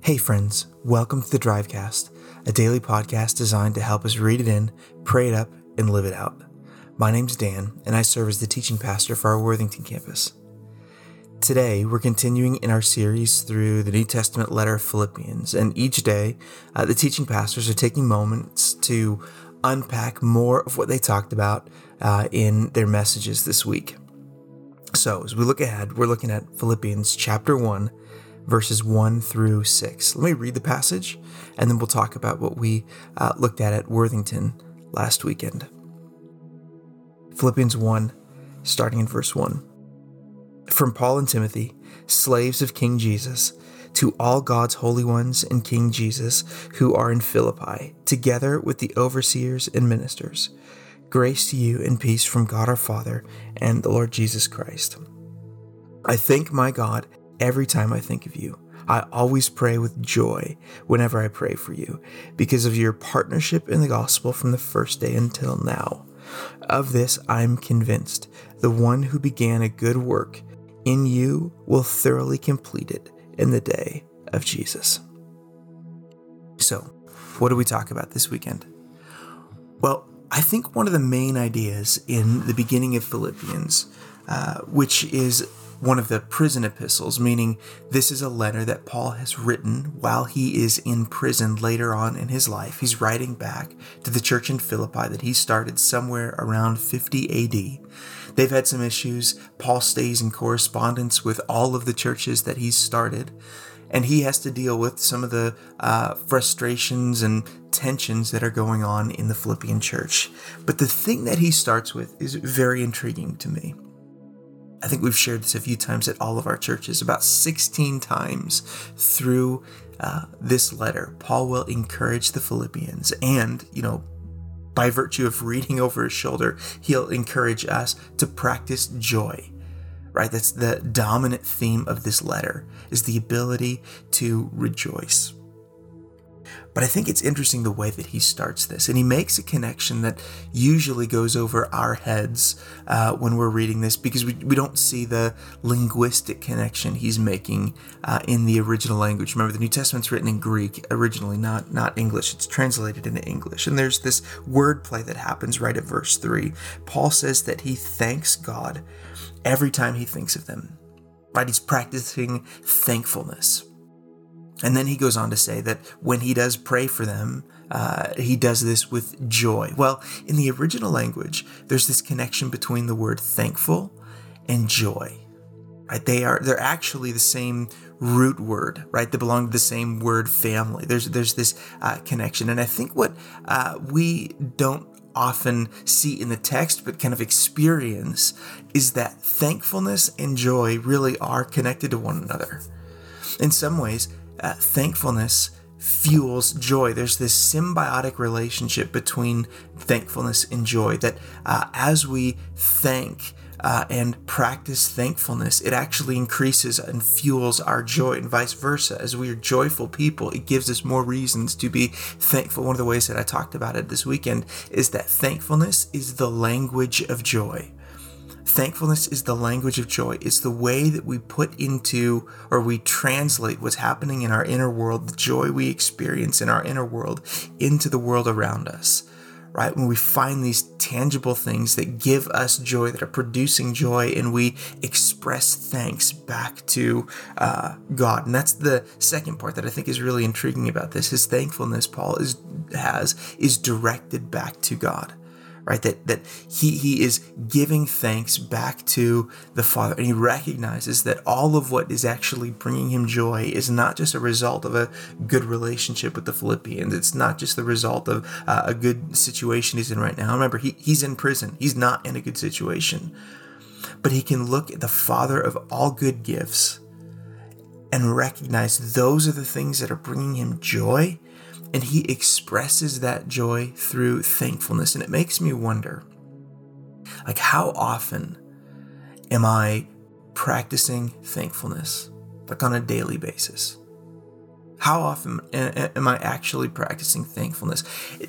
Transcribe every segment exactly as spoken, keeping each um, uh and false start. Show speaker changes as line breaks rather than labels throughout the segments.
Hey friends, welcome to the Drivecast, a daily podcast designed to help us read it in, pray it up, and live it out. My name's Dan, and I serve as the teaching pastor for our Worthington campus. Today, we're continuing in our series through the New Testament letter of Philippians, and each day, uh, the teaching pastors are taking moments to unpack more of what they talked about uh, in their messages this week. So, as we look ahead, we're looking at Philippians chapter one, verses one through six. Let me read the passage, and then we'll talk about what we uh, looked at at Worthington last weekend. Philippians one, starting in verse one. From Paul and Timothy, slaves of King Jesus, to all God's holy ones in King Jesus who are in Philippi, together with the overseers and ministers, grace to you and peace from God our Father and the Lord Jesus Christ. I thank my God every time I think of you. I always pray with joy whenever I pray for you, because of your partnership in the gospel from the first day until now. Of this I'm convinced. The one who began a good work in you will thoroughly complete it in the day of Jesus. So, what do we talk about this weekend? Well, I think one of the main ideas in the beginning of Philippians, uh, which is one of the prison epistles, meaning this is a letter that Paul has written while he is in prison later on in his life. He's writing back to the church in Philippi that he started somewhere around fifty A D. They've had some issues. Paul stays in correspondence with all of the churches that he's started, and he has to deal with some of the uh, frustrations and tensions that are going on in the Philippian church. But the thing that he starts with is very intriguing to me. I think we've shared this a few times at all of our churches. About sixteen times through uh, this letter, Paul will encourage the Philippians, and, you know, by virtue of reading over his shoulder, he'll encourage us to practice joy, right? That's the dominant theme of this letter, is the ability to rejoice. But I think it's interesting the way that he starts this, and he makes a connection that usually goes over our heads uh, when we're reading this, because we, we don't see the linguistic connection he's making uh, in the original language. Remember, the New Testament's written in Greek originally, not, not English. It's translated into English, and there's this wordplay that happens right at verse three. Paul says that he thanks God every time he thinks of them, right? He's practicing thankfulness. And then he goes on to say that when he does pray for them, uh, he does this with joy. Well, in the original language, there's this connection between the word thankful and joy, right? They are, they're actually the same root word, right? They belong to the same word family. There's, there's this uh, connection. And I think what uh, we don't often see in the text, but kind of experience, is that thankfulness and joy really are connected to one another. In some ways, Uh, thankfulness fuels joy. There's this symbiotic relationship between thankfulness and joy that uh, as we thank uh, and practice thankfulness, it actually increases and fuels our joy, and vice versa. As we are joyful people, it gives us more reasons to be thankful. One of the ways that I talked about it this weekend is that thankfulness is the language of joy. Thankfulness is the language of joy. It's the way that we put into, or we translate what's happening in our inner world, the joy we experience in our inner world, into the world around us, right? When we find these tangible things that give us joy, that are producing joy, and we express thanks back to uh, God. And that's the second part that I think is really intriguing about this. His thankfulness, Paul is, has, is directed back to God. Right, that that he he is giving thanks back to the Father, and he recognizes that all of what is actually bringing him joy is not just a result of a good relationship with the Philippians. It's not just the result of uh, a good situation he's in right now. Remember, he he's in prison. He's not in a good situation, but he can look at the Father of all good gifts and recognize those are the things that are bringing him joy. And he expresses that joy through thankfulness. And it makes me wonder, like, how often am I practicing thankfulness, like on a daily basis? How often am I actually practicing thankfulness?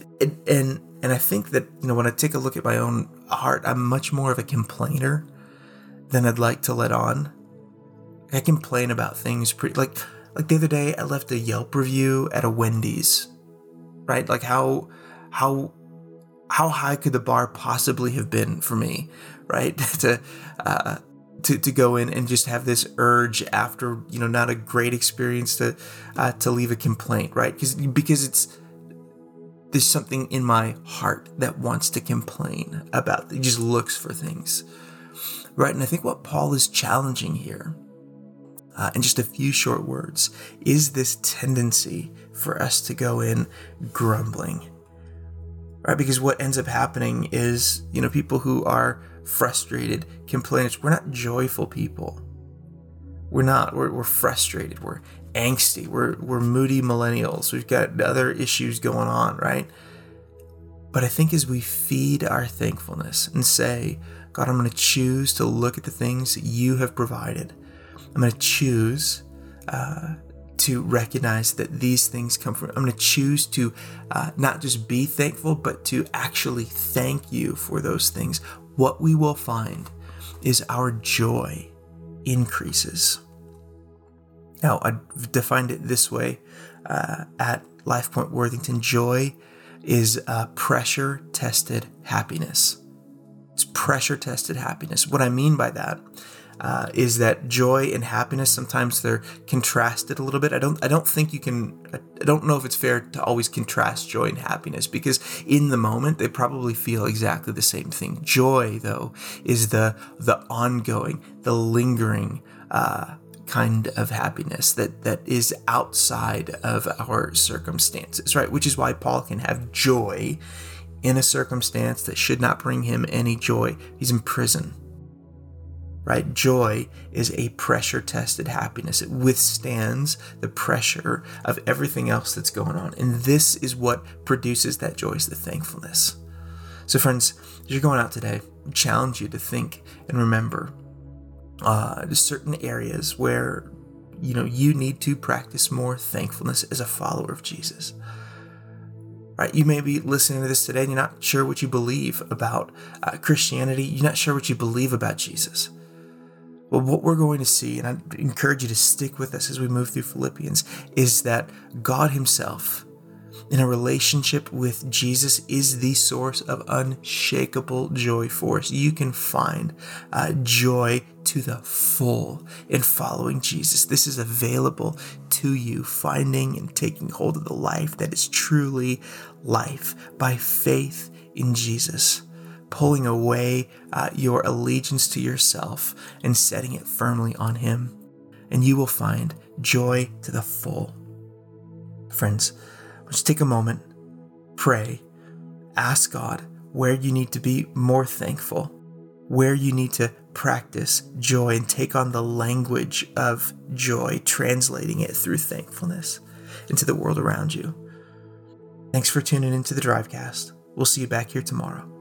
And and I think that, you know, when I take a look at my own heart, I'm much more of a complainer than I'd like to let on. I complain about things pretty, like, Like the other day, I left a Yelp review at a Wendy's, right? Like how, how, how high could the bar possibly have been for me, right? to, uh, to, to go in and just have this urge after, you know, not a great experience to, uh, to leave a complaint, right? Because, because it's, there's something in my heart that wants to complain about, it just looks for things, right? And I think what Paul is challenging here, uh, in just a few short words, is this tendency for us to go in grumbling, right? Because what ends up happening is, you know, people who are frustrated, complainers, we're not joyful people. We're not, we're, we're frustrated, we're angsty, we're, we're moody millennials. We've got other issues going on, right? But I think as we feed our thankfulness and say, God, I'm going to choose to look at the things that you have provided. I'm going to choose uh, to recognize that these things come from, I'm going to choose to uh, not just be thankful, but to actually thank you for those things. What we will find is our joy increases. Now, I've defined it this way uh, at LifePoint Worthington. Joy is uh, pressure-tested happiness. It's pressure-tested happiness. What I mean by that uh, is that joy and happiness, sometimes they're contrasted a little bit. I don't I don't think you can, I don't know if it's fair to always contrast joy and happiness, because in the moment, they probably feel exactly the same thing. Joy, though, is the, the ongoing, the lingering uh kind of happiness that that is outside of our circumstances, right? Which is why Paul can have joy in a circumstance that should not bring him any joy. He's in prison, right? Joy is a pressure-tested happiness. It withstands the pressure of everything else that's going on. And this is what produces that joy, is the thankfulness. So friends, as you're going out today, I challenge you to think and remember Uh, to certain areas where, you know, you need to practice more thankfulness as a follower of Jesus. Right? You may be listening to this today and you're not sure what you believe about uh, Christianity. You're not sure what you believe about Jesus. Well, what we're going to see, and I encourage you to stick with us as we move through Philippians, is that God himself, in a relationship with Jesus, is the source of unshakable joy for us. You can find uh, joy to the full in following Jesus. This is available to you, finding and taking hold of the life that is truly life by faith in Jesus, pulling away uh, your allegiance to yourself and setting it firmly on him, and you will find joy to the full. Friends, just take a moment, pray, ask God where you need to be more thankful, where you need to practice joy and take on the language of joy, translating it through thankfulness into the world around you. Thanks for tuning into the Drivecast. We'll see you back here tomorrow.